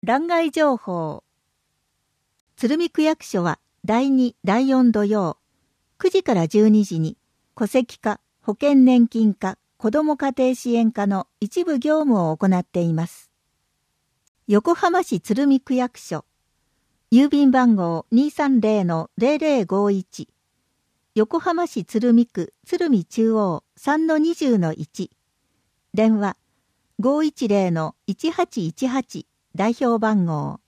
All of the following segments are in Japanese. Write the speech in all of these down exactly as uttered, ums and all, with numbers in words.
欄外情報。鶴見区役所はだいに、だいよん土曜、くじからじゅうにじに戸籍課、保険年金課、子ども家庭支援課の一部業務を行っています。横浜市鶴見区役所、郵便番号 にさんぜろのぜろぜろごいち、横浜市鶴見区鶴見中央 さんのにじゅうのいち、電話 ごいちぜろのいちはちいちはち、代表番号。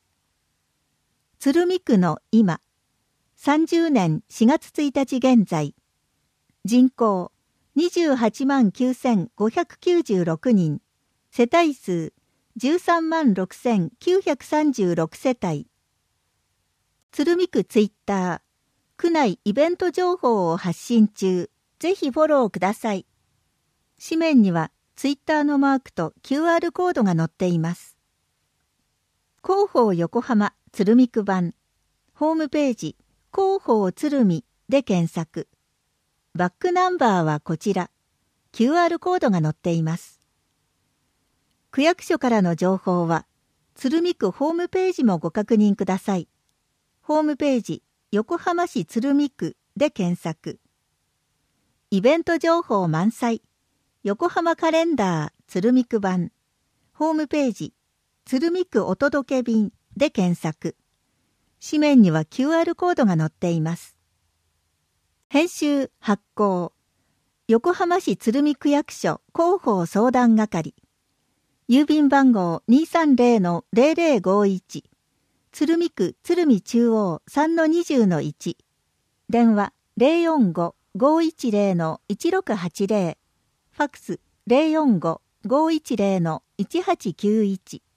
鶴見区の今、さんじゅうねんしがつついたち現在、人口にじゅうはちまんきゅうせんごひゃくきゅうじゅうろくにん、世帯数じゅうさんまんろくせんきゅうひゃくさんじゅうろく世帯。鶴見区ツイッター、区内イベント情報を発信中、ぜひフォローください。紙面にはツイッターのマークと キューアール コードが載っています。広報横浜鶴見区版、ホームページ広報鶴見で検索。バックナンバーはこちら、キューアール コードが載っています。区役所からの情報は、鶴見区ホームページもご確認ください。ホームページ横浜市鶴見区で検索。イベント情報満載、横浜カレンダー鶴見区版、ホームページ鶴見区お届け便で検索。紙面には キューアール コードが載っています。編集発行、横浜市鶴見区役所広報相談係、郵便番号 にさんぜろのぜろぜろごいち、鶴見区鶴見中央 さんのにじゅうのいち、電話 ゼロよんご ごいちぜろのいちろくはちぜろ、ファックス ゼロよんご ごいちぜろのいちはちきゅういち。